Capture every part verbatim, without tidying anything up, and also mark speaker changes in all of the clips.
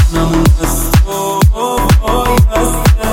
Speaker 1: همونمون از تو بایسته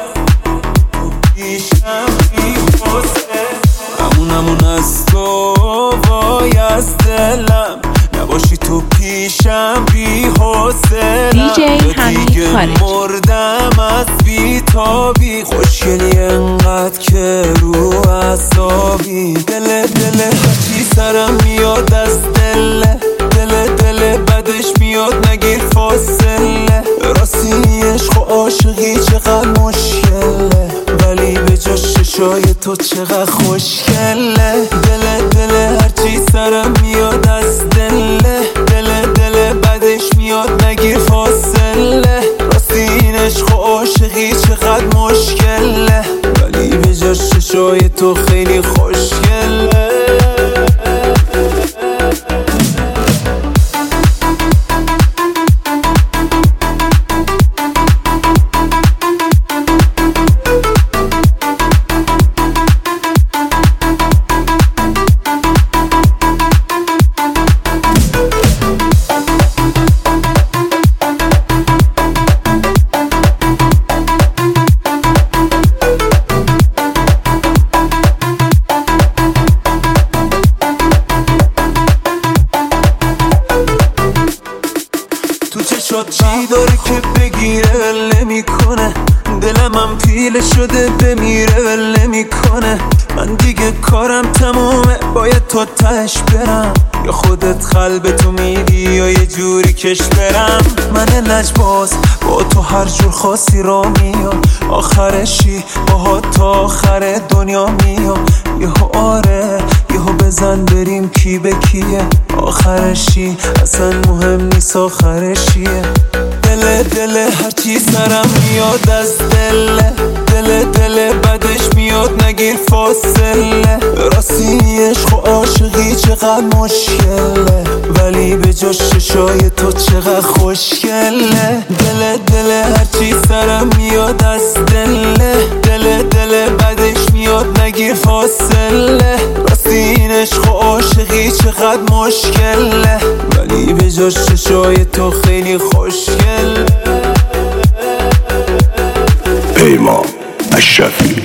Speaker 1: پیشم بی حسه همونمون از تو وایست دلم نباشی تو پیشم بی حسه
Speaker 2: دیگه
Speaker 1: مردم از بی تابی خوشگلی انقدر که رو اعصابی دل دل هرچی سرم میاد از دله دل دل بدش میاد نگیر فاصله راستی عشق و عاشقی چقدر مشکله ولی به جا ششای تو چقدر خوشگله دل دل هرچی سرم میاد از دله دل دل بدش میاد نگیر فاصله راستی این عشق و عاشقی چقدر مشکله ولی به جا ششای تو خیلی خوشگله چی داره که بگیره ول نمیکنه دلم هم پیله شده بمیره ول نمیکنه من دیگه کارم تمومه باید تا تهش برم یا خودت قلبتو میدی یا یه جوری کش برم من لجباز با تو هر جور خاصی را میام آخرشی باها تا آخر دنیا میام یهو آره یهو بزن بریم کی به کیه آخرشی اصلا مهم نیست آخرشیه دل دل هرچی سرم میاد از دله دل دل بدش میاد نگیر فاصله راستی عشق و عاشقی چقدر مشکله ولی به جا ششای تو چقدر خوشگله دل دل هرچی سرم میاد از دله دل دل بدش میاد نگیر فاصله راستی این عشق و عاشقی چقدر مشکله ولی به جا ششای تو خیلی خوشگله
Speaker 3: پیمان اشرفی